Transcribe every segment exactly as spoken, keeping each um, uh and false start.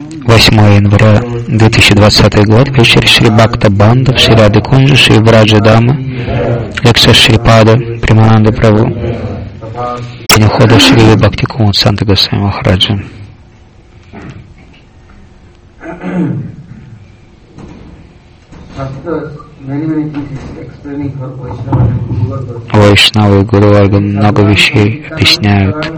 восьмого января две тысячи двадцатого год, вечер Шри Бхакта Бандав, Шри Рады Кунджи, Шри Враджа Дама, лекция Шрипада, Примананда Прабhu, день ухода Шри Бхакти Кумуд Санта Госвами Махараджа. Вайшнавы и Гуру Варга много вещей объясняют.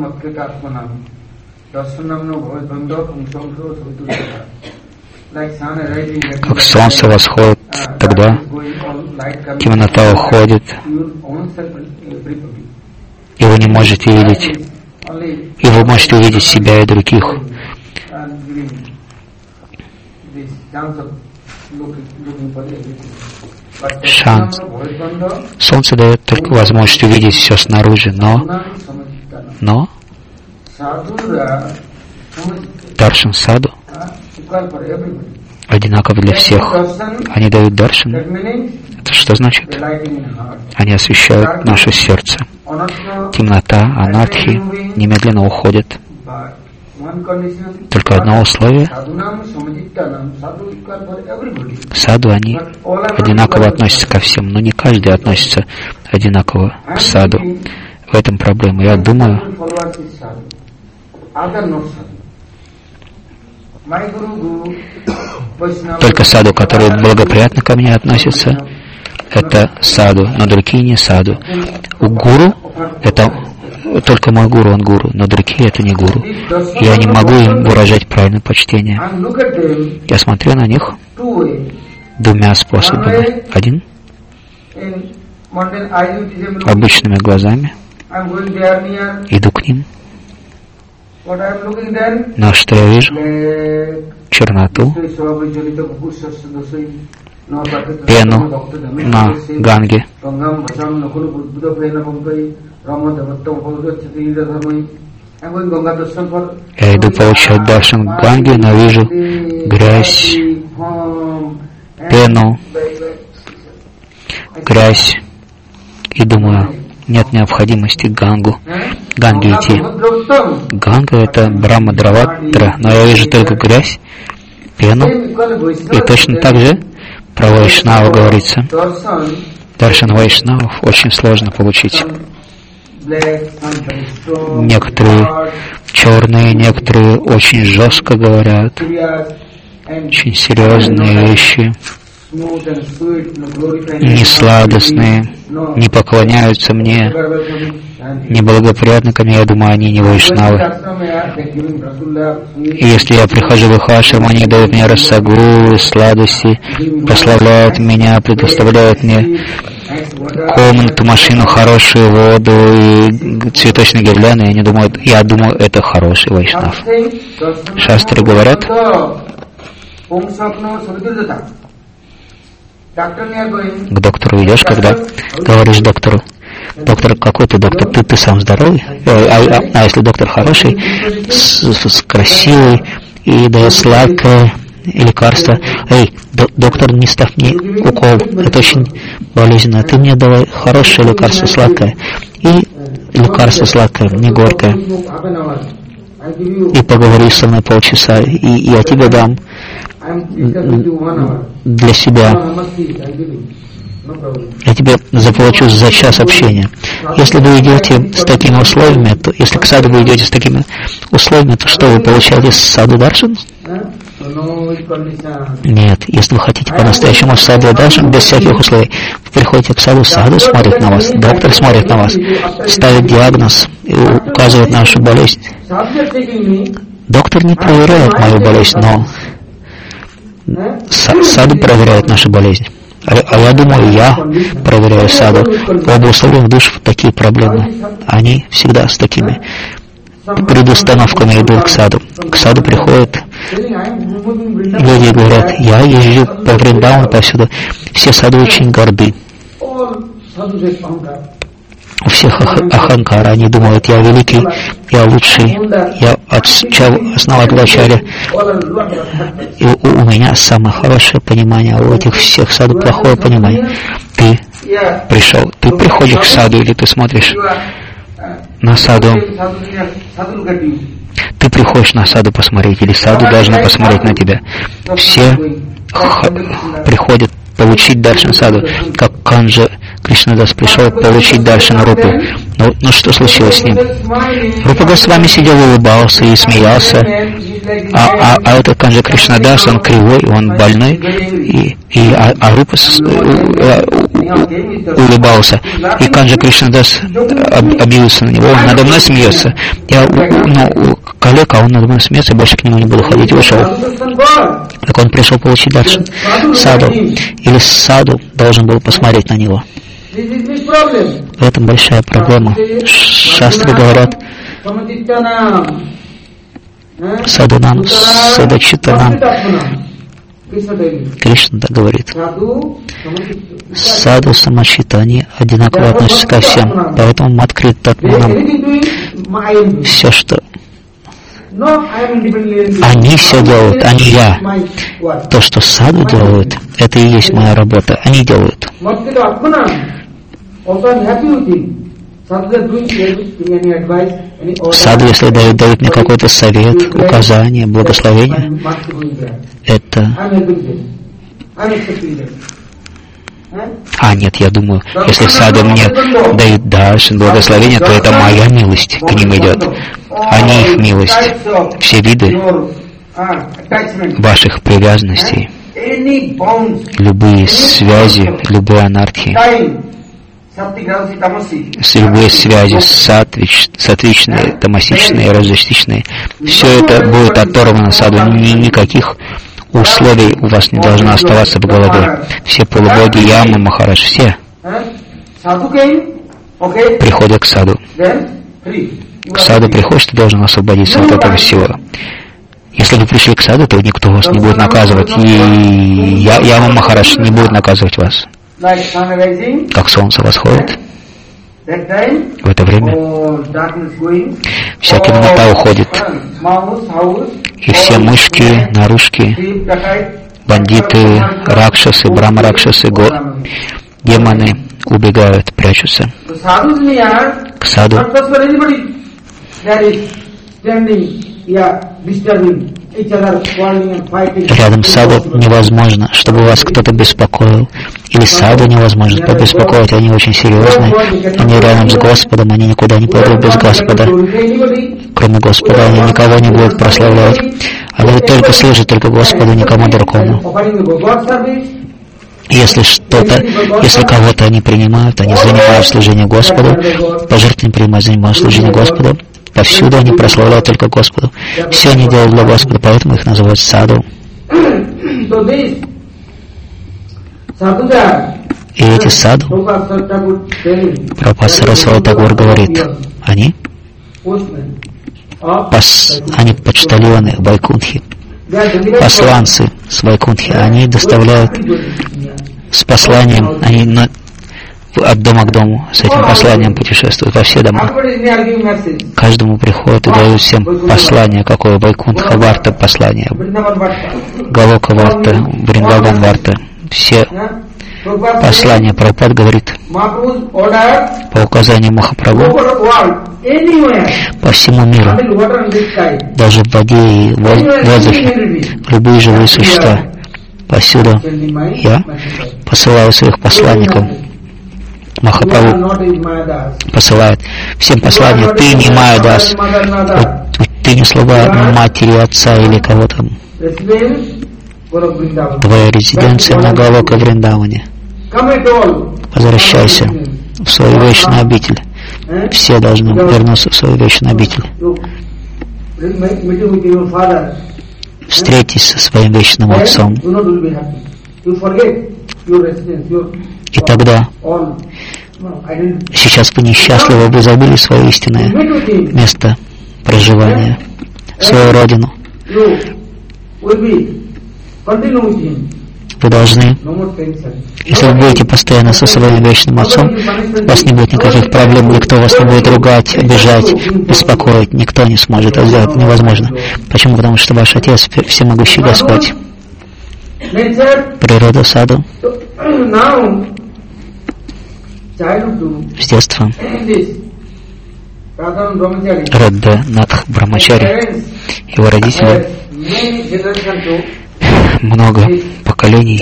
Как солнце восходит, тогда темнота уходит, и вы не можете видеть, и вы можете увидеть себя и других. Шанс. Солнце дает только возможность увидеть все снаружи, но, но даршан саду одинаков для всех. Они дают даршан. Это что значит? Они освещают наше сердце. Темнота, анархи немедленно уходит. Только одно условие. Саду, они одинаково относятся ко всем, но не каждый относится одинаково к саду. В этом проблема. Я думаю, только саду, которые благоприятно ко мне относятся, это саду, но другие не саду. У гуру это только мой гуру, он гуру, но другие это не гуру. Я не могу им выражать правильное почтение. Я смотрю на них двумя способами. Один — обычными глазами. Иду к ним. Но что я вижу? Черноту, пену на Ганге. Я иду получать даршан Ганги, но вижу грязь, пену, грязь, и думаю, нет необходимости Гангу, Ганге идти. Ганга — это Брахма-драватра, но я вижу только грязь, пену, и точно так же про Вайшнава говорится. Даршан Вайшнавов очень сложно получить. Некоторые черные, некоторые очень жестко говорят, очень серьезные вещи, не сладостные, не поклоняются мне, неблагоприятны ко мне. Я думаю, они не вайшнавы. И если я прихожу в их ашрам, они дают мне рассагу, сладости, прославляют меня, предоставляют мне комнату, машину, хорошую воду и цветочные гирлянды. Я не думаю, я думаю, это хороший вайшнав. Шастры говорят, к доктору идешь, когда говоришь доктору: доктор, какой ты доктор? Ты, ты сам здоровый? А, а, а если доктор хороший, с, с, красивый и дает сладкое лекарство? Эй, до, доктор, не ставь мне укол, это очень болезненно. Ты мне давай хорошее лекарство, сладкое. И лекарство сладкое, не горькое. И поговори со мной полчаса, и, и я тебе дам для себя. Я тебе заплачу за час общения. Если вы идете с такими условиями, то если к саду вы идете с такими условиями, то что вы получаете с саду даршан? Нет, если вы хотите по-настоящему саду даршан, без всяких условий, вы приходите к саду, саду смотрит на вас, доктор смотрит на вас, ставит диагноз и указывает на вашу болезнь. Доктор не проверяет мою болезнь, но саду проверяет нашу болезнь. А, а я думаю, я проверяю саду. У благословенных душ такие проблемы. Они всегда с такими предустановками идут к саду. К саду приходят люди и говорят: я езжу по Вриндавану повсюду. Все саду очень горды. У всех аханкара, они думают: я великий, я лучший, я основал Адвачарья, и у, у меня самое хорошее понимание, а у этих всех саду плохое понимание. Ты пришел, ты приходишь к саду, или ты смотришь на саду, ты приходишь на саду посмотреть, или саду должны посмотреть на тебя. Все х- приходят получить даршан саду, как Канджа Кришнадас пришел получить даршан Рупу. Но, но что случилось с ним? Рупа Госвами сидел, улыбался и смеялся, а, а, а этот Канджа Кришнадас, он кривой, он больной, и, и, а, а Рупа с, у, у, улыбался. И Канджа Кришнадас об, обиделся на него, он надо мной смеется. Я, ну, коллега, он надо мной смеется, больше к нему не буду ходить, ушел. Так он пришел получить даршан саду, или саду должен был посмотреть на него. В этом большая проблема. Шастры говорят, саданам, садачитанам. Кришна так говорит. Саду, самачита, они одинаково относятся ко всем. Поэтому маткрит татманам. Все, что они все делают, а не я. То, что саду делают, это и есть моя работа. Они делают. Саду, если дают, дают мне какой-то совет, указание, благословение, это... А, нет, я думаю, если саду мне дают даршан, благословение, то это моя милость к ним идет, а не их милость. Все виды ваших привязанностей, любые связи, любые анархии, с любые связи сатвич, сатвичные, тамасичные, раджасичные, все это будет оторвано саду. Ни, никаких условий у вас не должно оставаться в голове. Все полубоги, Ямы, Махарадж, все приходят к саду. К саду приходишь, ты должен освободиться от этого всего. Если вы пришли к саду, то никто вас не будет наказывать. И Яма Махарадж не будет наказывать вас. Как солнце восходит, в это время вся темнота уходит, и все мышки, наружки, бандиты, ракшасы, брахма-ракшасы, демоны убегают, прячутся к саду. Рядом с саду невозможно, чтобы вас кто-то беспокоил. Или саду невозможно побеспокоить, они очень серьезные. Они рядом с Господом, они никуда не пойдут без Господа. Кроме Господа они никого не будут прославлять. Они только служат только Господу, никому другому. Если что-то, если кого-то они принимают, они занимают служение Господу, пожертвования принимают, занимают служение Господу, повсюду они прославляют только Господу. Все они делают для Господа, поэтому их называют саду. И эти саду, Прабхупада Сарасвати Тхакур говорит, они, пос, они почтальоны Вайкунтхи, посланцы с Вайкунтхи, они доставляют с посланием, они на, от дома к дому с этим посланием путешествуют во все дома. Каждому приходят и дают всем послание, какое Вайкунтха Варта послание, Галока Варта, Вриндаван Варта. Все послания. Прабхупада говорит, по указанию Махапрабху, по всему миру, даже в воде и в воздухе, любые живые существа, повсюду я посылаю своих посланников. Махапрабху посылает всем послания: ты не Майя-дас, ты не слуга матери, отца или кого-то. Твоя резиденция на Галока Вриндаване. Возвращайся в свою вечную обитель. Все должны вернуться в свою вечную обитель. Встретись со своим вечным отцом. И тогда, сейчас вы несчастливы, вы забыли свое истинное место проживания, свою родину. Вы должны, если вы будете постоянно со своим вечным отцом, у вас не будет никаких проблем, никто вас не будет ругать, обижать, беспокоить, никто не сможет это сделать, невозможно. Почему? Потому что ваш отец всемогущий Господь. Природа саду с детства Радханатх Брамачари, его родители, много поколений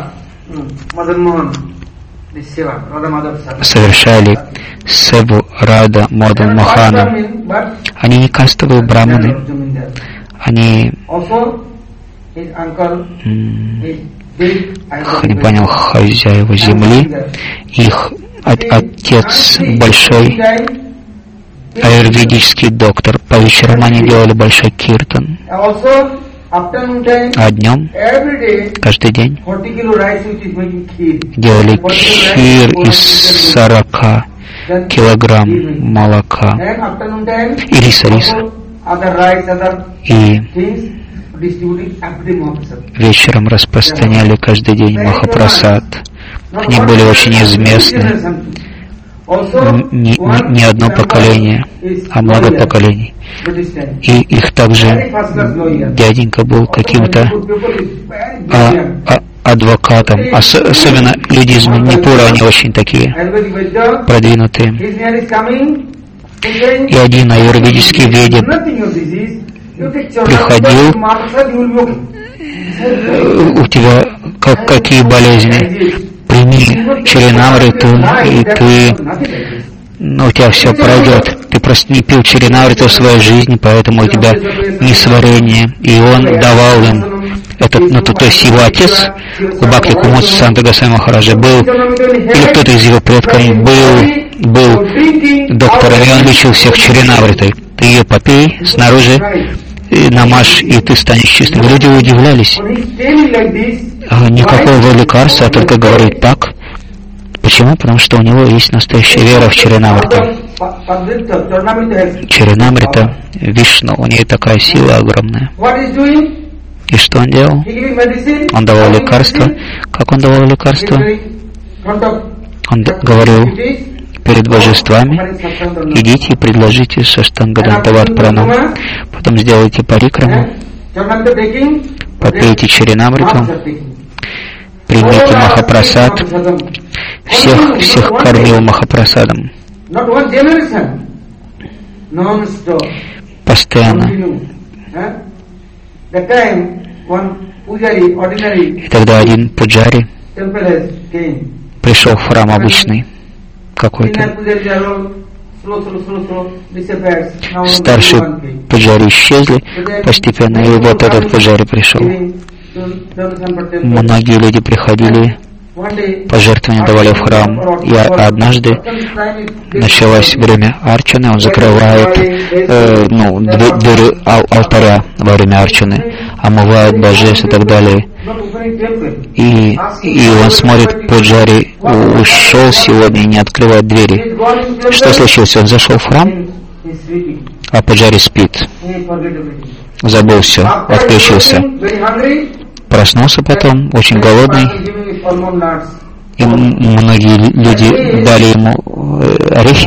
совершали севу Рада Мадан Мохана. Они не кастовые браманы, они, не понял, хозяева земли, их отец большой аюрведический доктор. По вечерам они делали большой киртан, а днем, каждый день, делали кир из сорока килограмм молока и риса, риса. И вечером распространяли каждый день Махапрасад. Они были очень известны. Не, не, не одно поколение, а много поколений. И их также дяденька был каким-то а, а, адвокатом. Ос, особенно люди из Манипура, они очень такие продвинутые. И один аюрведический ведик приходил: у тебя как, какие болезни? Прими Чаринамриту, и ты, ну, у тебя все пройдет. Ты просто не пил Чаринамриту в своей жизни, поэтому у тебя несварение. И он давал им этот, ну, то, то есть его отец, у Бхакти Кумуца Санта Госвами Махараджа, был, или кто-то из его предков был, был доктором, и он лечил всех Чаринамритой. Ты ее попей снаружи, и намажь, и ты станешь чистым. Люди удивлялись. Никакого лекарства, а только говорит так. Почему? Потому что у него есть настоящая вера в Чаринамриту. Чаринамрита, Вишну, у нее такая сила огромная. И что он делал? Он давал лекарства. Как он давал лекарства? Он говорил перед божествами: идите и предложите Саштангадантават Пранам, потом сделайте парикраму, попейте Чаринамриту, примите Махапрасад. Всех, всех кормил Махапрасадом. Постоянно. И тогда один пуджари пришел в храм обычный какой-то. Старшие пуджари исчезли постепенно, и вот этот пуджари пришел. Многие люди приходили, пожертвования давали в храм. И однажды началось время арчаны, он закрывает э, ну, дверь ал алтаря во время арчаны, омывает божеств и так далее. И, и он смотрит, пуджари ушел сегодня и не открывает двери. Что случилось? Он зашел в храм, а пуджари спит. Забыл все, отключился. Проснулся потом, очень голодный, и многие люди дали ему орехи,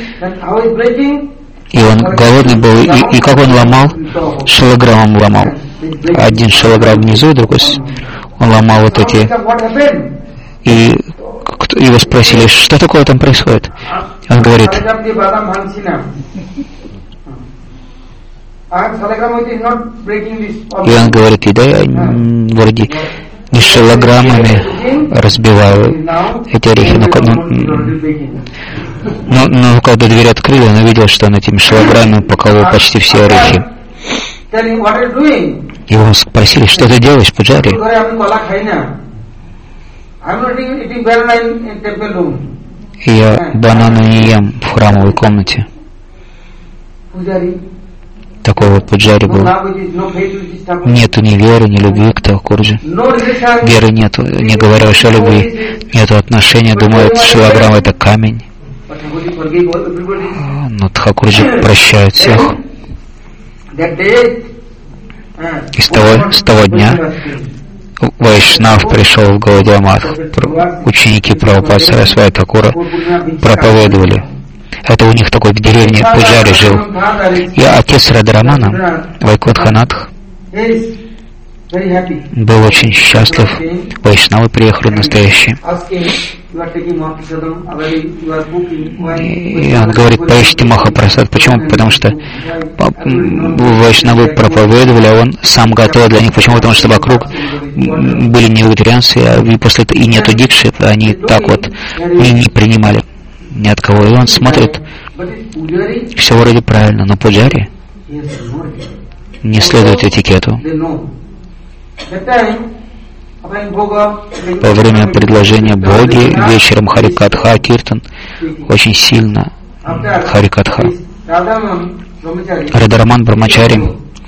и он голодный был, и, и как он ломал, шилограммом ломал. Один шилограмм внизу, другой, он ломал вот эти, и его спросили, что такое там происходит. Он говорит: и он говорит, и да, я вроде не шилограммами разбиваю эти орехи, но, но, но когда дверь открыли, он увидел, что он этими шилограммами поколол почти все орехи. Его спросили, что ты делаешь, пуджари? Я бананы не ем в храмовой комнате. Такой вот пуджари был. Нету ни веры, ни любви к Такурджи. Веры нету, не говоря уж о любви. Нету отношения, думают, шилограмм это камень. Но Тхакурджи прощает всех. И с того, с того дня Вайшнав пришел в Гаудия-Матх. Ученики Прабхупады Сарасвати Такура проповедовали. Это у них такой в деревне пуджари жил. И отец Радхарамана, Вайкунтханатх, был очень счастлив. Вайшнавы приехали настоящие. И он говорит, поищите Махапрасад. Почему? Потому что вайшнавы проповедовали, а он сам готовил для них. Почему? Потому что вокруг были не вегетарианцы, и после этого и нету дикши, они так вот и не принимали ни от кого. И он смотрит, все вроде правильно, но пуджари не следует этикету. Во время предложения Боги вечером Харикатха, Киртан, очень сильно Харикатха. Радараман Брамачари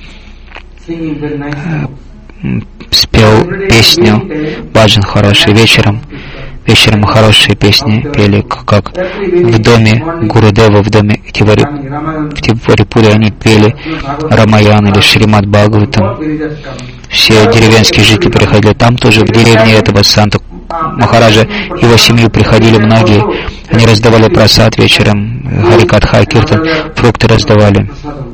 спел песню Баджан хороший вечером. Вечером хорошие песни пели, как в доме Гурудева, в доме Тивари, в Тиварипуре они пели Рамаян или Шримад Бхагаватам. Все деревенские жители приходили. Там тоже, в деревне этого Санта Махараджа, его семью приходили многие. Они раздавали прасад вечером, Харикатха, Киртан, фрукты раздавали.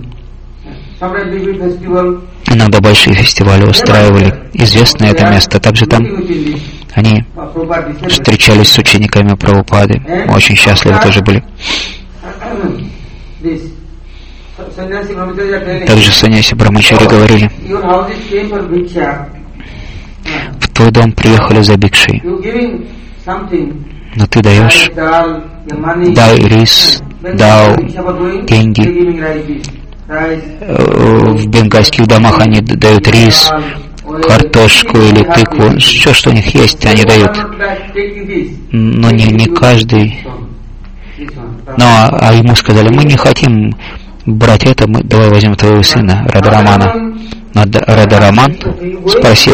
Иногда большие фестивали устраивали. Известно это место. Также там они встречались с учениками Прабхупады. Очень счастливы тоже были. Также саньяси Брамачари говорили, в твой дом приехали за бикшей, но ты даешь, дай рис, дал деньги. В бенгальских домах они дают рис, картошку или тыкву, все, что у них есть, они дают. Но не, не каждый. Но а ему сказали, мы не хотим брать это, мы, давай возьмем твоего сына, Радарамана. Но Радараман спросил,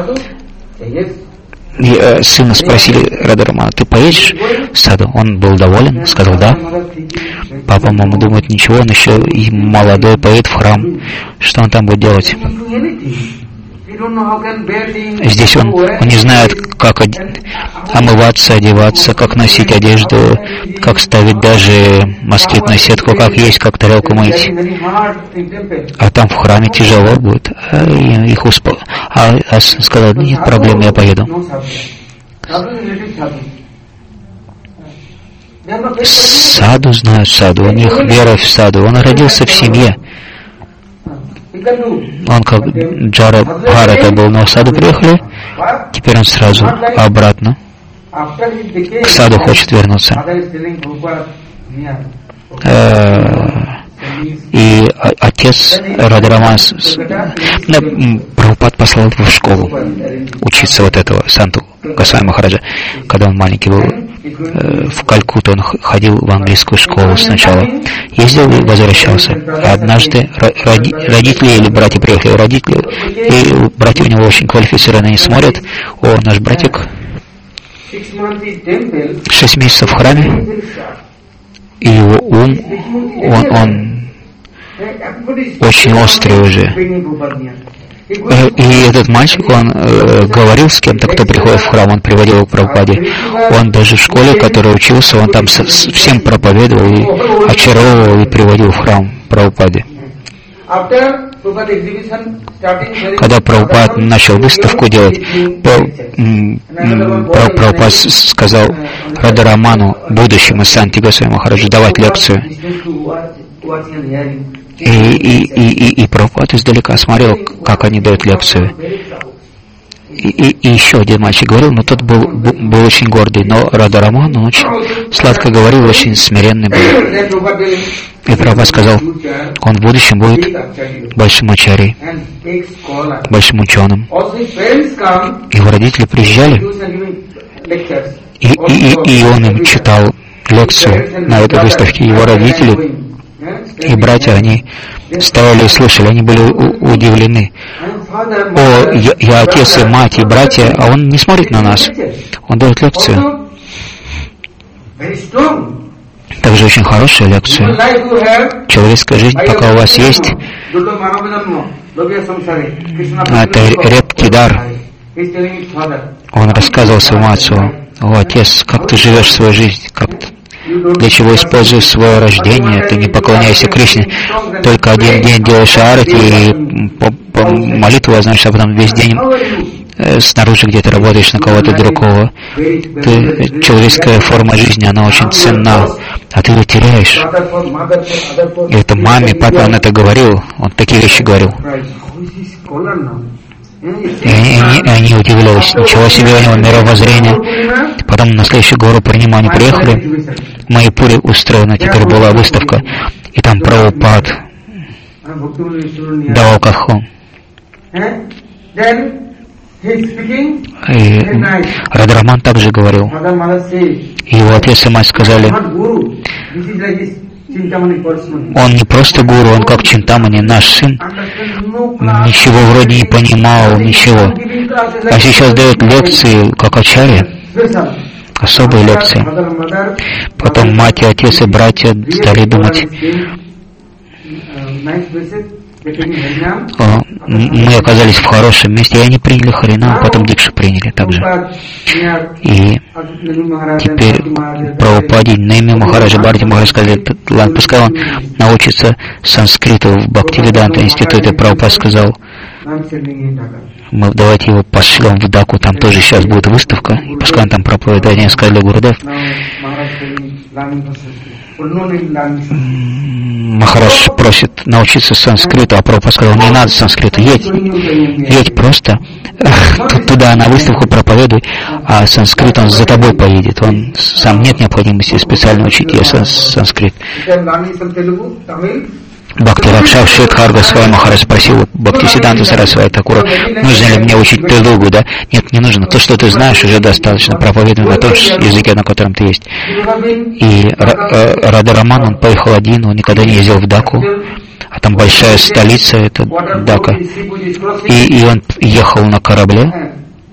и, э, сына спросили Радарамана, ты поедешь в саду? Он был доволен, сказал да. Папа, мама думает, ничего, он еще и молодой, поедет в храм. Что он там будет делать? Здесь он, он не знает, как омываться, одеваться, как носить одежду, как ставить даже москитную сетку, как есть, как тарелку мыть. А там в храме тяжело будет. А их успо... а, а сказал, нет проблем, я поеду. Саду знают саду, у них вера в саду. Он родился в семье. Он как Джара Бхарата был, но в саду приехали, теперь он сразу обратно к саду хочет вернуться. И отец Радарамана Прабхупад послал его в школу учиться вот этого Санту Госвами Махараджа. Когда он маленький был в Калькутту, он ходил в английскую школу сначала, ездил и возвращался. А однажды роди, родители или братья приехали, родители, и братья у него очень квалифицированные, они смотрят, о, наш братик шесть месяцев в храме, и его ум, он, он очень острый уже. И этот мальчик, он э, говорил с кем-то, кто приходит в храм, он приводил его к Прабхупаде. Он даже в школе, в которой учился, он там со, всем проповедовал и очаровывал и приводил в храм Прабхупаде. Когда Прабхупад начал выставку делать, Прабхупад сказал Радараману, будущему Санти Госвами Махараджу, давать лекцию. И, и, и, и, и Прабхупад издалека смотрел, как они дают лекцию. И, и, и еще один мальчик говорил, но тот был, был очень гордый, но Радараман, он очень сладко говорил, очень смиренный был. И Прабхупад сказал, он в будущем будет большим ачарьей, большим ученым. Его родители приезжали, и, и, и, и он им читал лекцию на этой выставке. Его родители и братья, они стояли и слышали, они были у- удивлены. О, я, я отец и мать и братья, а он не смотрит на нас. Он дает лекцию. Также очень хорошая лекция. Человеческая жизнь, пока у вас есть, это редкий дар. Он рассказывал своему отцу, о, отец, как ты живешь свою жизнь, как ты, для чего используешь свое рождение, ты не поклоняйся Кришне, только один день делаешь арати и молитву возносишь, а потом весь день снаружи где-то работаешь на кого-то другого. Ты, человеческая форма жизни, она очень ценна, а ты ее теряешь. И это маме, папе он это говорил, он такие вещи говорил. И они, они, они удивлялись, ничего себе у него мировоззрение. Потом на следующую гору Пурнима они приехали, в Майяпуре устроена теперь была выставка, и там Прабхупад давал катхон. И Радхараман также говорил. И его отец и мать сказали, он не просто гуру, он как Чинтамани, наш сын, ничего вроде не понимал, ничего. А сейчас дает лекции, как ачарья, особые лекции. Потом мать и отец и братья стали думать, мы оказались в хорошем месте, и они приняли Харинам, потом Дикшу приняли также. И теперь Прабхупаде, Нейми Махараджа, Бхарати Махарадж сказали, ладно, пускай он научится санскриту в Бхактивиданта институте. Прабхупад сказал, мы давайте его пошлем в Даку, там тоже сейчас будет выставка, и пускай он там проповедует. Они сказали Гурудев, Махарадж просит научиться санскриту, а Прабхупад сказал, не надо санскрита, едь, едь просто туда на выставку проповедуй, а санскрит он за тобой поедет, он сам нет необходимости специально учить ее санскрит. Бхакти Ракшав Шидхар Госвами Махарадж спросил Бхактисиддханта Сарасвати Такура, нужно ли мне учить Телугу, да? Нет, не нужно. То, что ты знаешь, уже достаточно. Проповедуй на том языке, на котором ты есть. И Радхараман, он поехал один, он никогда не ездил в Даку, а там большая столица, это Дака. И, и он ехал на корабле.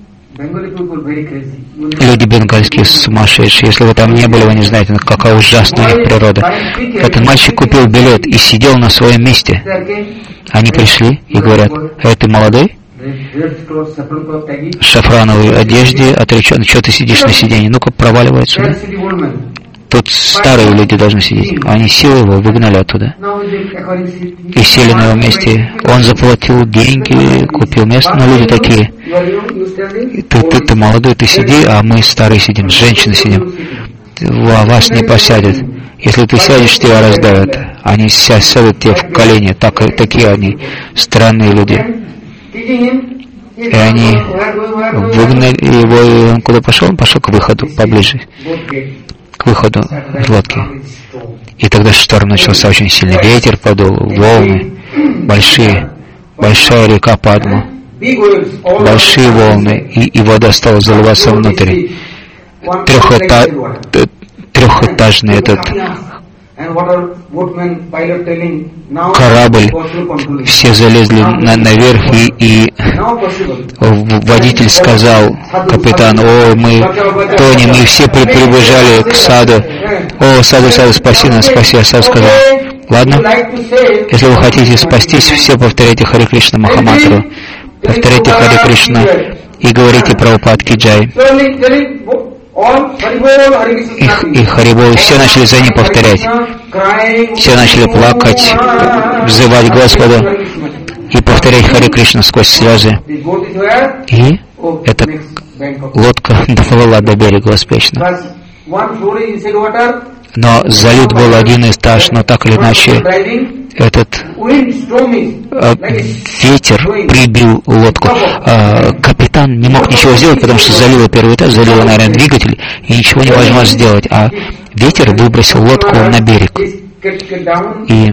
Люди бенгальские сумасшедшие. Если вы там не были, вы не знаете, какая ужасная их природа. Этот мальчик купил билет и сидел на своем месте. Они пришли и говорят, эй, ты молодой? В шафрановой одежде, отречен, что ты сидишь на сиденье? Ну-ка, проваливай отсюда. Тут старые люди должны сидеть. Они силой его выгнали оттуда. И сели на его месте. Он заплатил деньги, купил место, но люди такие. Ты, ты, ты молодой, ты сиди, а мы старые сидим, женщины сидим. Вас не посадят. Если ты сядешь, тебя раздавят. Они сядут тебе в колени. Так, такие они странные люди. И они выгнали его, и он куда пошел? Он пошел к выходу, поближе. К выходу из лодки. И тогда шторм начался очень сильный. Ветер подул, волны, большие, большая река Падма, большие волны, и, и вода стала заливаться внутрь. Трехэта... Трехэтажный этот корабль, все залезли на, наверх, и, и водитель сказал, капитан, о, мы тонем, и все при, прибежали к Саду. О, Саду, Саду, спаси нас, спаси. А Саду сказал, ладно, если вы хотите спастись, все повторяйте Харе Кришна Махамантру, повторяйте Харе Кришна и говорите Прабхупад Ки Джай. Их, и Харибол, и все начали за ним повторять. Все начали плакать, взывать Господу и повторять Харе Кришна сквозь слезы. И эта лодка доплыла до берега успешно. Но залит был один этаж, но так или иначе этот э, ветер прибил лодку. Э, капитан не мог ничего сделать, потому что залило первый этаж, залило, наверное, двигатель, и ничего не возможно сделать. А ветер выбросил лодку на берег. И,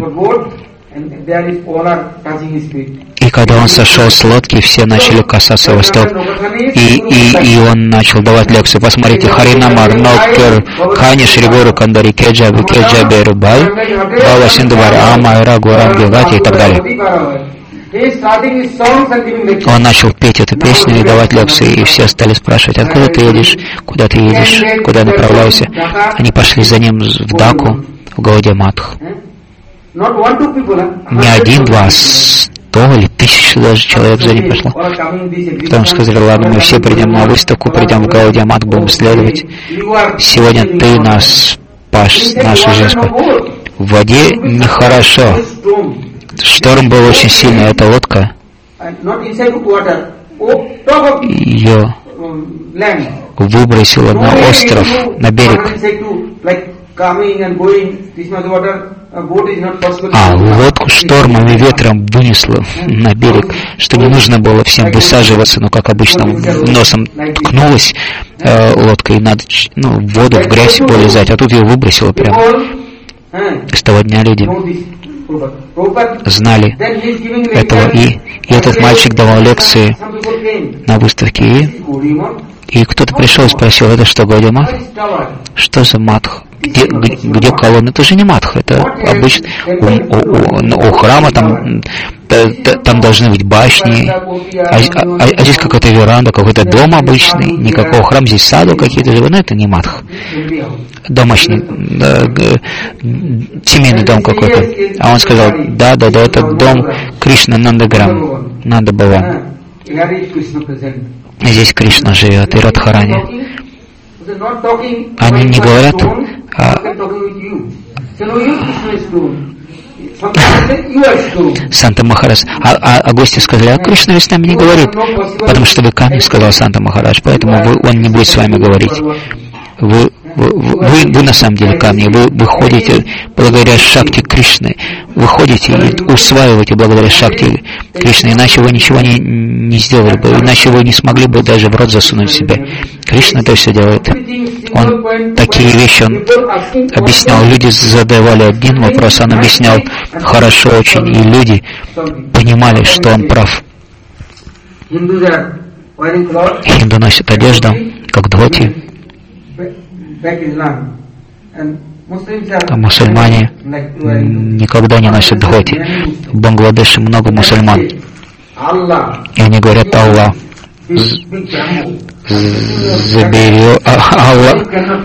и когда он сошел с лодки, все начали касаться его стоп. И, и, и он начал давать лекцию. Посмотрите, Харинамар, Нокер, Хани, Шригору, Кандари, Кеджаби, Кеджаби, Рубай, Бава Синдубари, Ама, Ирагу, Рангевати и так далее. Он начал петь эту песню и давать лекции, и все стали спрашивать, откуда ты едешь, куда ты едешь, куда направляешься. Они пошли за ним в Даку, в Гаудия Матх. Не один, два, сто или тысяча даже человек за ним пошло. Потом сказали, ладно, мы все придем на выставку, придем в Гаудия Матх, будем следовать. Сегодня ты нас спас, наша жизнь. В воде нехорошо. Шторм был очень сильный, эта лодка ее выбросило на остров, на берег. А лодку штормом и ветром вынесло на берег, что не нужно было всем высаживаться, но как обычно носом ткнулась э, лодка, и надо ну, в воду, в грязь полезать, а тут ее выбросило прямо. С того дня люди знали этого, и, и этот мальчик давал лекции на выставке, и, и кто-то пришел и спросил, это что, Гаудия-матх? Что за матх? Где, где, где колонна? Это же не матх, это обычно у, у, у, у храма там, там должны быть башни, а, а, а здесь какая-то веранда, какой-то дом обычный, никакого храма, здесь саду какие-то, но это не матх. Домашний, да, семейный дом какой-то. А он сказал, да, да, да, это дом Кришна Нандаграм, Нанда-Баван. Здесь Кришна живет, и Радхарани. Они не говорят, а... Санта Махарадж. А, а, а гости сказали, а Кришна ведь с нами не говорит, потому что вы камень, сказал Санта Махарадж, поэтому вы, он не будет с вами говорить. Вы, вы, вы, вы на самом деле камни, вы, вы ходите благодаря Шакти Кришны, вы ходите и усваиваете благодаря Шакти Кришны, иначе вы ничего не, не сделали бы, иначе вы не смогли бы даже в рот засунуть себе. Кришна это все делает. Он такие вещи он объяснял, люди задавали один вопрос, он объяснял хорошо очень, и люди понимали, что он прав. Хинду носят одежду, как дхоти. А мусульмане никогда не носят дхоти. В Бангладеше много мусульман. И они говорят Аллах. Заберет Аллах.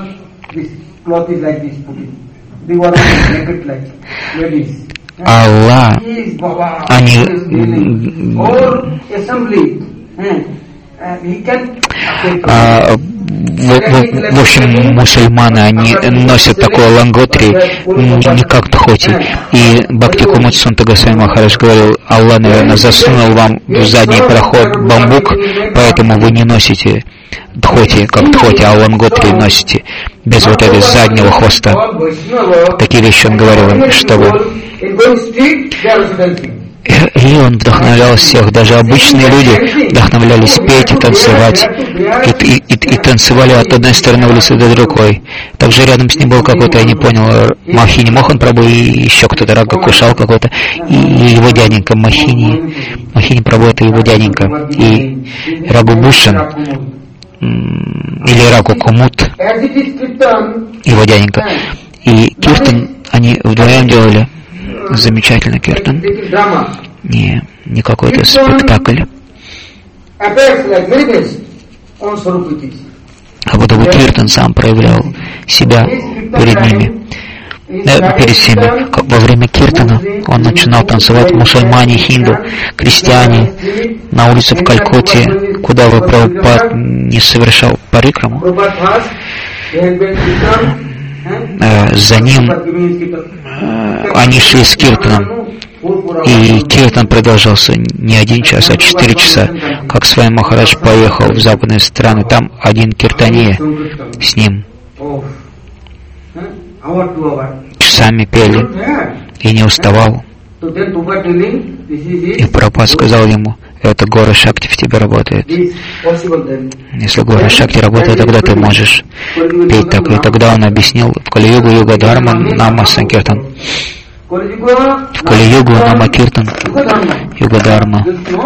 Аллах. Они А, в, в, в общем, мусульманы, они носят такое ланготри, не как дхоти. И Бхакти Кумуд Сунта Госвами Махарадж говорил, Аллах, наверное, засунул вам в задний проход бамбук, поэтому вы не носите дхоти, как дхоти, а ланготри носите без вот этого заднего хвоста. Такие вещи он говорил, чтобы... И он вдохновлял всех, даже обычные люди вдохновлялись петь и танцевать, и, и, и, и танцевали от одной стороны улицы до другой. Также рядом с ним был какой-то, я не понял, Махини Мохан Прабху и еще кто-то, Рага Кушал какой-то, и его дяденька Махини, Махини Прабху это его дяденька, и Рагу Бушан, или Рагу Кумут, его дяденька, и Киртан они вдвоем делали. Замечательный киртан. Не, не какой-то спектакль. А вот его киртан сам проявлял себя перед ними, э, перед всеми. Во время киртана он начинал танцевать мусульмане, хинду, крестьяне на улице в Калькутте, куда бы Прабхупад не совершал парикраму. За ним они шли с киртаном, и киртан продолжался не один час, а четыре часа. Как Свами Махарадж поехал в западные страны, там один киртания с ним часами пели и не уставал. И Прабхупад сказал ему, это гора Шакти в тебе работает. Если гора Шакти работает, тогда ты можешь петь так. И тогда он объяснил в Кали-югу Юга Дharma Нама Санкиртан. В Кали-югу Нама Киртан Юга Дharma.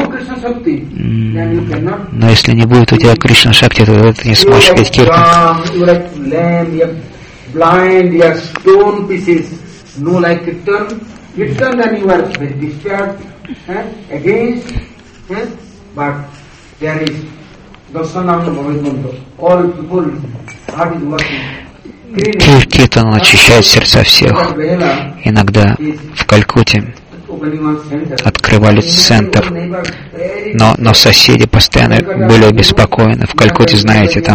Но если не будет у тебя Кришна Шакти, то ты не сможешь петь Киртан. Kirtan and you are very disturbed eh, against, eh, but there is Dasanam Bhavitmanto. All people, heart is working. Киртан очищает сердца всех. Иногда в Калькутте открывали центр, но, но соседи постоянно были обеспокоены. В Калькутте, знаете, там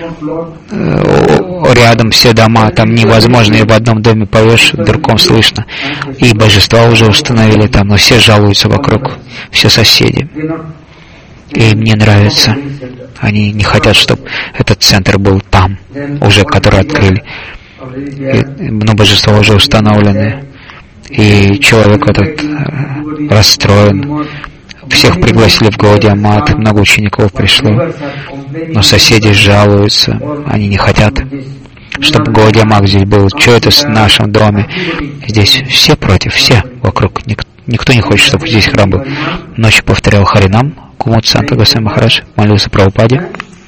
э, рядом все дома, там невозможно, и в одном доме поешь, в другом слышно. И божества уже установили там, но все жалуются вокруг, все соседи. И им не нравится. Они не хотят, чтобы этот центр был там, уже который открыли. И, но божества уже установлены. И человек этот расстроен. Всех пригласили в Гаудия Мат, много учеников пришло. Но соседи жалуются. Они не хотят, чтобы Гаудия Мат здесь был. Что это в нашем доме? Здесь все против, все вокруг. Ник- никто не хочет, чтобы здесь храм был. Ночью повторял Харинам. Кумут Санта Госвами Махарадж молился Прабхупаде.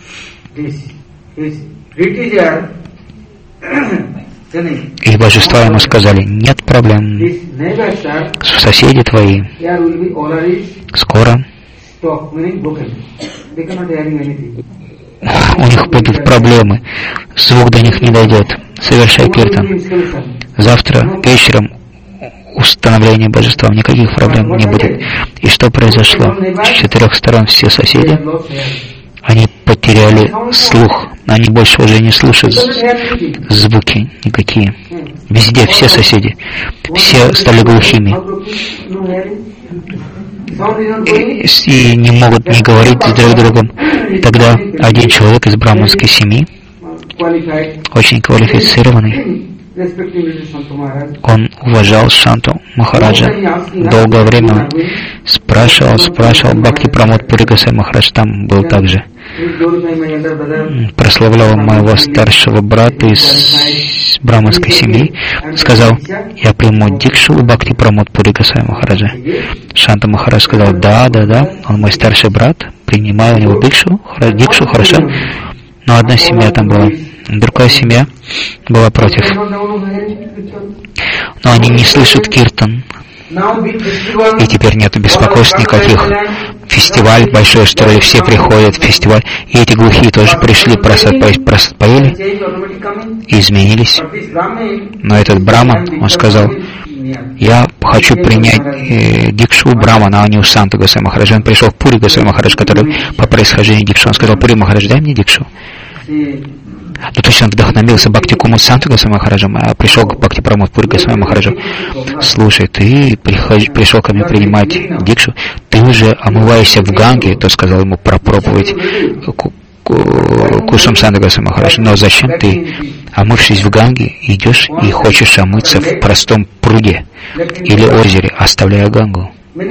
И божества ему сказали: нет проблем. Соседи твои скоро у них будут проблемы. Звук до них не дойдет. Совершай киртан. Завтра вечером установление божества, никаких проблем не будет. И что произошло? С четырех сторон все соседи, они потеряли слух. Они больше уже не слышат звуки никакие. Везде все соседи. Все стали глухими. И, и не могут не говорить с друг другом. Тогда один человек из браманской семьи, очень квалифицированный, он уважал Шанту Махараджа. Долгое время спрашивал, спрашивал. Бхакти Прамод Пури Госвами Махарадж там был также. Прославлял моего старшего брата из браманской семьи. Сказал: я приму дикшу у Бхакти Прамод Пури Госвами Махараджа. Шанта Махарадж сказал: да, да, да, он мой старший брат, принимаю у него дикшу, дикшу, хорошо. Но одна семья там была. Другая семья была против. Но они не слышат киртан. И теперь нет беспокойств никаких. Фестиваль большой, что ли, все приходят в фестиваль. И эти глухие тоже пришли, просад, просад поели и изменились. Но этот браман, он сказал: я хочу принять э, дикшу брамана, а не у Санта Госвами Махараджа. Он пришел в Пури Госвами Махарадж, который по происхождению дикшу. Он сказал: Пури Махарадж, дай мне дикшу. Ну, то есть он вдохновился Бхакти Кумут Санта Госвами Махараджем, а пришел к Бхакти Прамод Пури Госвами Махараджу. Слушай, ты прихож... пришел ко мне принимать дикшу, ты уже омываешься в Ганге, то сказал ему про проповедь Кусум Санта Госвами Махараджа. Но зачем ты, омывшись в Ганге, идешь и хочешь омыться в простом пруде или озере, оставляя Гангу?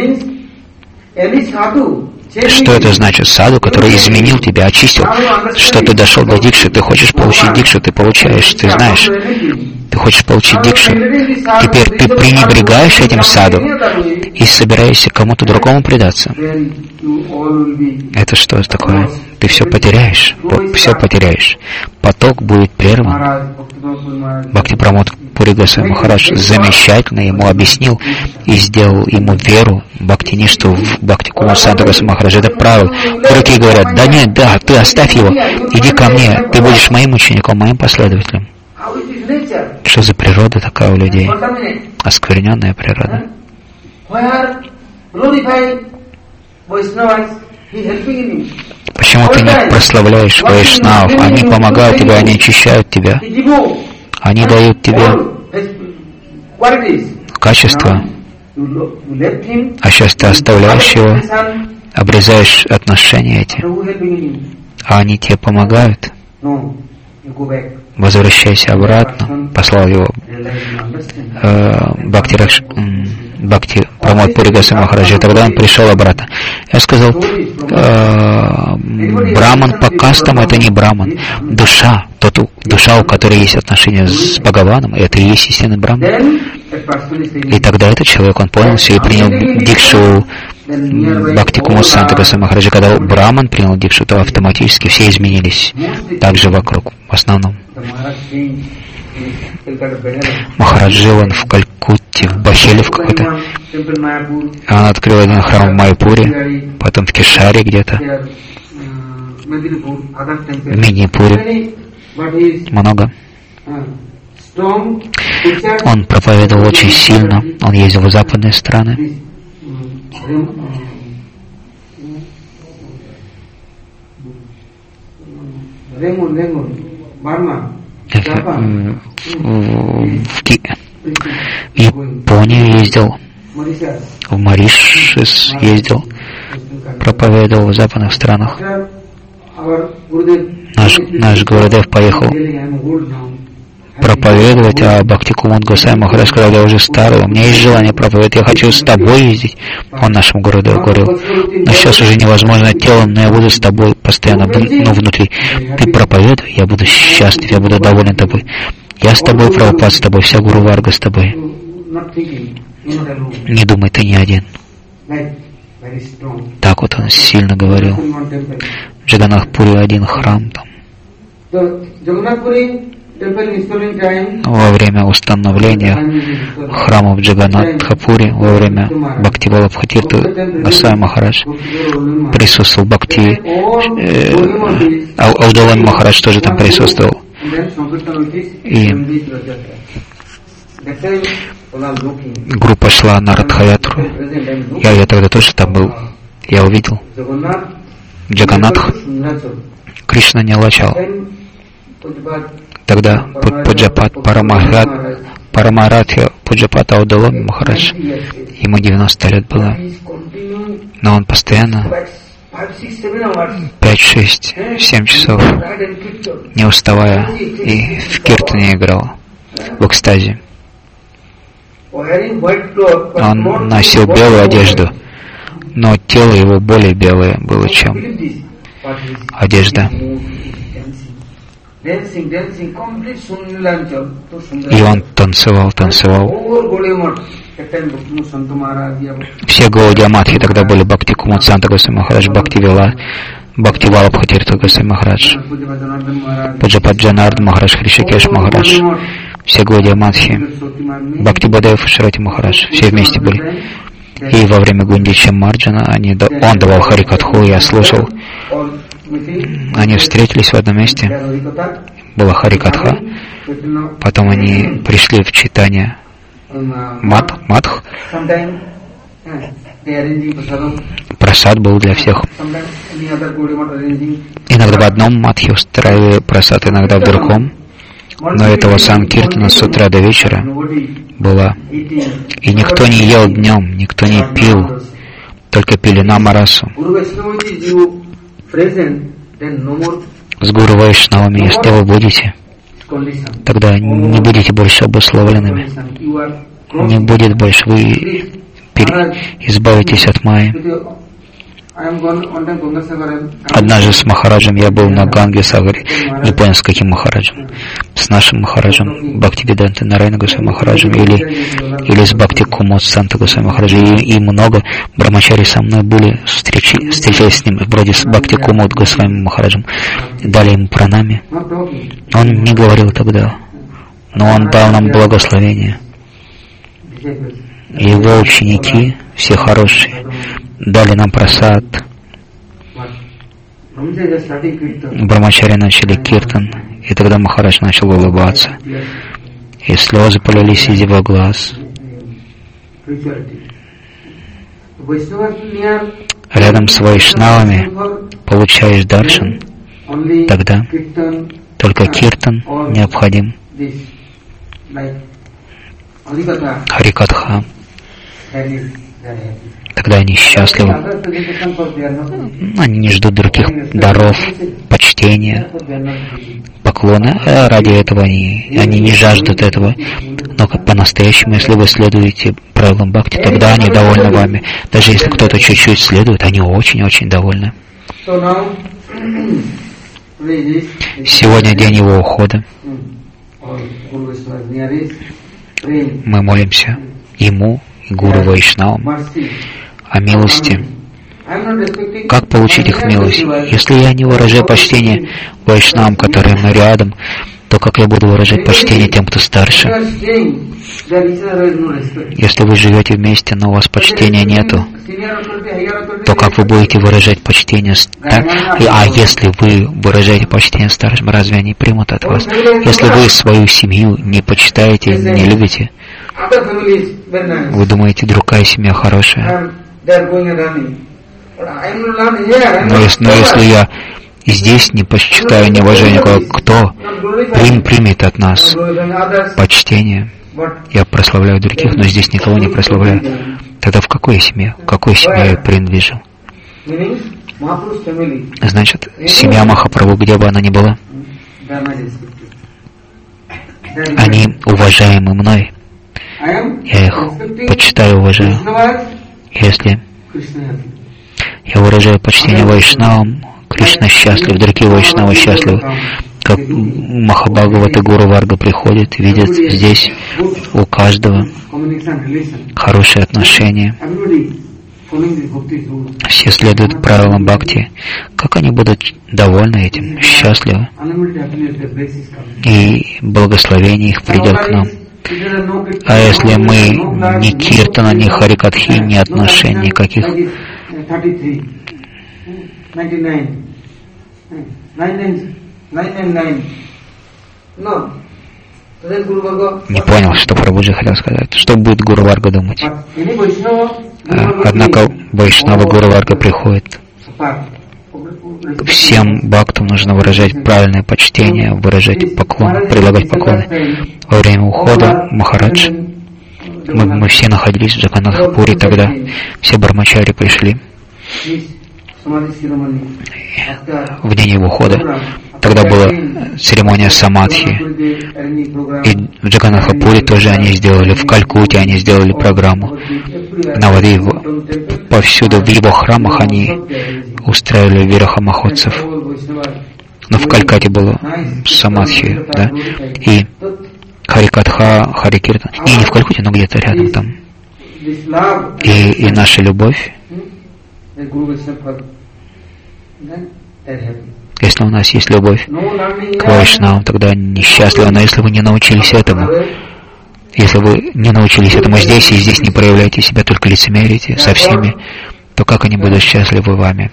Что это значит? Саду, который изменил тебя, очистил, что ты дошел до дикши, ты хочешь получить дикшу, ты получаешь, ты знаешь, ты хочешь получить дикшу. Теперь ты пренебрегаешь этим саду и собираешься кому-то другому предаться. Это что такое? Ты все потеряешь, все потеряешь. Поток будет прерван. Бхакти Прамод Пури Госвами Махарадж замечательно ему объяснил и сделал ему веру Бхактиништу в Бхакти Кумут Санта Госвами Махараджа. Это правило. Дураки говорят: да нет, да, ты оставь его, иди ко мне, ты будешь моим учеником, моим последователем. Что за природа такая у людей? Оскверненная природа. Почему ты не прославляешь вайшнав? Они помогают тебе, они очищают тебя. Они дают тебе качество. А сейчас ты оставляешь его, обрезаешь отношения эти. А они тебе помогают. Возвращайся обратно. Послал его э, Бхакти, Ракш, Бхакти Прамод Пури Госвами Махараджа. Тогда он пришел обратно. Я сказал: э, браман по кастам — это не браман. Душа, тот, душа, у которой есть отношения с Бхагаваном, это и есть истинный браман. И тогда этот человек, он понял все и принял дикшу Бхакти Кумут Санта Госвами Махараджа. Когда браман принял дикшу, то автоматически все изменились. Также вокруг, в основном. Махарадж жил он в Калькутте, в Бахеле в какой-то. Он открыл один храм в Майпуре, потом в Кешаре где-то, в Меднипуре. Много. Он проповедовал очень сильно, он ездил в западные страны. В Японию ездил, в Моришес ездил, проповедовал в западных странах. Наш, наш Гурудев поехал проповедовать, а Бхактикумуд Госвами Махарадж сказал: я уже старый, у меня есть желание проповедовать, я хочу с тобой ездить. Он нашему Гурудеву говорил: но сейчас уже невозможно телом, но я буду с тобой постоянно, ну, внутри. Ты проповедуй, я буду счастлив, я буду доволен тобой. Я с тобой, Прабхупад с тобой, вся Гуру Варга с тобой. Не думай, ты не один. Так вот он сильно говорил. В Джаганнатхпуре один храм там. Во время установления храма в Джаганнатхпуре, во время Бхактивалабха Тирта Госвами Махарадж присутствовал, Бхакти, э, Аудалами Махарадж тоже там присутствовал. И группа шла на Радхаятру. Я, я тогда тоже там был. Я увидел Джаганнатх. Кришна не лачал. Тогда Пуджапат Парамахат, Парамаратхя Пуджапат Аудалами Махарадж, ему девяносто лет было. Но он постоянно пять, шесть, семь часов, не уставая, и в киртане играл, в экстазе. Он носил белую одежду, но тело его более белое было, чем одежда. И он танцевал, танцевал. Все Гаудия Матхи тогда были: Бхактикумуд Санта Госвами Махарадж, Бхактивила, Бхактивалабха Тирта Госвами Махарадж, Пуджапат Джанардан Махарадж, Хришикеш Махарадж, все Гаудия Матхи, Бхактибадев и Шрати Махарадж, все вместе были. И во время Гундича Марджана они, он давал Харикатху, я слушал. Они встретились в одном месте, была Харикатха, потом они пришли в читание Мат, Матх. Прасад был для всех. Иногда в одном Матхе устраивали прасад, иногда в другом. Но этого Санкиртана с утра до вечера было. И никто не ел днем, никто не пил, только пили намарасу. С Гуру Вайшнавами, если вы будете, тогда не будете больше обусловленными. Не будет больше, вы избавитесь от майи. Однажды с Махараджем я был на Ганге Сагаре, не понял, с каким Махараджем. С нашим Махараджем, Бхактивиданта Нарайана Госвами Махараджем, или, или с Бхактикумуд Санта Госвами Махараджем. И, и много брамачари со мной были, встречи, встречались с ним, вроде с Бхактикумуд Госвами Махараджем. Дали ему пранами. Он не говорил тогда, но он дал нам благословение. Его ученики, все хорошие, дали нам прасад. Брамачари начали киртан, и тогда Махарадж начал улыбаться, и слезы полились из его глаз. Рядом с вайшнавами получаешь даршан, тогда только киртан необходим. Харикатха. Тогда они счастливы. Они не ждут других даров, почтения, поклона. А ради этого они, они не жаждут этого. Но по-настоящему, если вы следуете правилам бхакти, тогда они довольны вами. Даже если кто-то чуть-чуть следует, они очень-очень довольны. Сегодня день его ухода. Мы молимся ему, Гуру Вайшнавам, о милости. Как получить их милость? Если я не выражаю почтение Вайшнавам, которые мы рядом, то как я буду выражать почтение тем, кто старше? Если вы живете вместе, но у вас почтения нету, то как вы будете выражать почтение старшим? А если вы выражаете почтение старшим, разве они примут от вас? Если вы свою семью не почитаете, не любите, вы думаете, другая семья хорошая. Но если, но если я здесь не почитаю, не уважаю никого, кто прим, примет от нас почтение? Я прославляю других, но здесь никого не прославляю. Тогда в какой семье? В какой семье я принадлежу? Значит, семья Махапрабху, где бы она ни была, они уважаемы мной. Я их почитаю, уважаю. Если я выражаю почтение Вайшнавам, Кришна счастлив, другие Вайшнавы счастливы. Как Махабхагават и Гуру Варга приходят, видят здесь у каждого хорошие отношения. Все следуют правилам бхакти. Как они будут довольны этим, счастливы? И благословение их придет к нам. А если мы ни киртана, ни харикатхи, ни отношений никаких, не понял, что Прабхуджи хотел сказать. Что будет Гуру Варга думать? Однако Вайшнава Гуру Варга приходит. Всем бхактам нужно выражать правильное почтение, выражать поклон, предлагать поклоны. Во время ухода Махарадж, мы, мы все находились в Джаганнатхапуре тогда, все брамачари пришли в день его ухода. Тогда была церемония самадхи. И в Джаганнатхапуре тоже они сделали, в Калькутте они сделали программу. На воде повсюду в его храмах они устраивали вирахамаходцев. Но в Калькатте было самадхи, да, и Харикатха, Харикиртан. Не, не в Калькутте, но где-то рядом там. И, и наша любовь. Если у нас есть любовь к Вайшнавам, тогда они несчастливы. Но если вы не научились этому, если вы не научились этому здесь и здесь не проявляете себя, только лицемерите со всеми, то как они будут счастливы вами?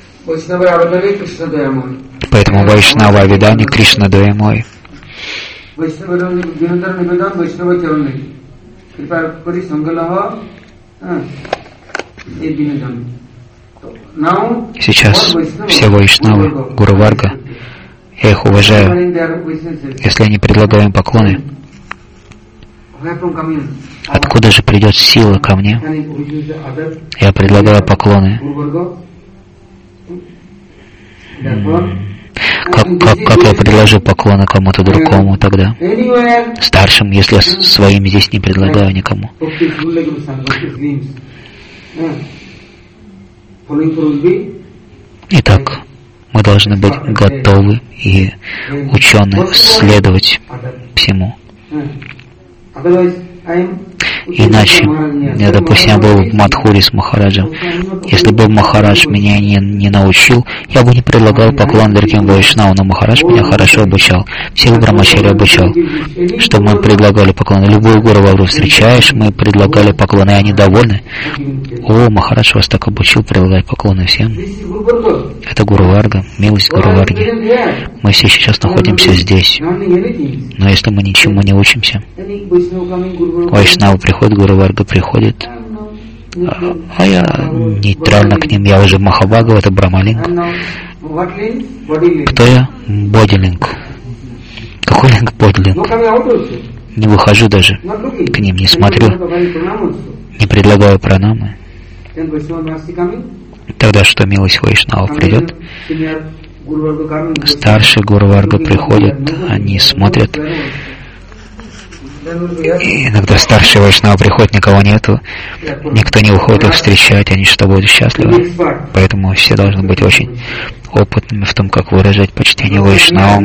Поэтому Вайшнава Авидани Кришна Дуэмой. Сейчас все Вайшнавы, Гуру Варга, я их уважаю. Если они предлагают им поклоны, откуда же придет сила ко мне? Я предлагаю поклоны. Как, как, как я предложу поклоны кому-то другому тогда? Старшим, если я своим здесь не предлагаю никому. Итак, мы должны быть готовы и учены следовать всему. Иначе, я, допустим, я был в Мадхуре с Махараджем. Если бы Махарадж меня не, не научил, я бы не предлагал поклон другим Вайшнавам, но Махарадж меня хорошо обучал. Всех брамачари обучал, чтобы мы предлагали поклоны. Любую Гуру Варгу встречаешь, мы предлагали поклоны, и они довольны. О, Махарадж вас так обучил предлагать поклоны всем. Это Гуру Варга, милость Гуру Варги. Мы все сейчас находимся здесь. Но если мы ничему не учимся, Вайшнава приходит, Гуру Варга приходит, а, а я нейтрально к ним, я уже Махабхагава, это Брамалинг. Кто я? Бодилинг. Какой линг Бодилинг? Не выхожу даже к ним, не смотрю, не предлагаю пранамы. Тогда что, милость Вайшнава придет? Старший Гуру Варга приходит, они смотрят. И иногда старшие Вайшнава приходят, никого нету, никто не выходит их встречать, они что, будут счастливы? Поэтому все должны быть очень опытными в том, как выражать почтение Вайшнавам.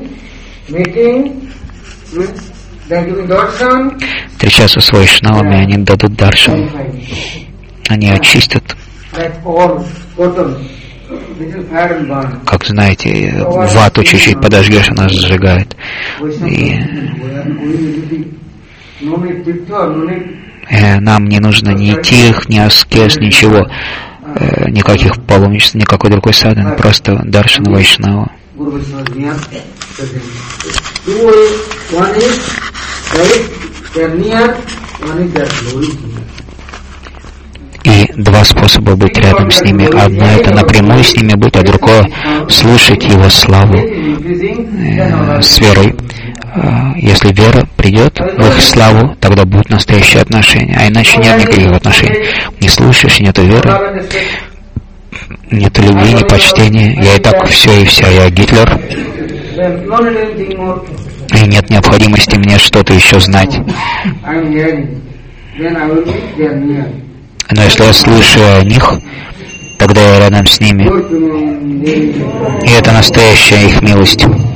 Встречаться с Вайшнавами, они дадут даршан, они очистят Как знаете, вату чуть-чуть подожгешь, она сжигает. И э, нам не нужно ни тих, ни аскез, ничего, э, никаких паломничеств, никакой другой садханы, просто даршана вайшнава. И два способа быть рядом с ними. Одно — это напрямую с ними быть, а другое — слушать его славу э, с верой. Э, если вера придет в их славу, тогда будут настоящие отношения. А иначе нет никаких отношений. Не слушаешь, нету веры, нету любви, ни почтения. Я и так все и вся, я Гитлер. И нет необходимости мне что-то еще знать. Но если я слушаю о них, тогда я рядом с ними. И это настоящая их милость.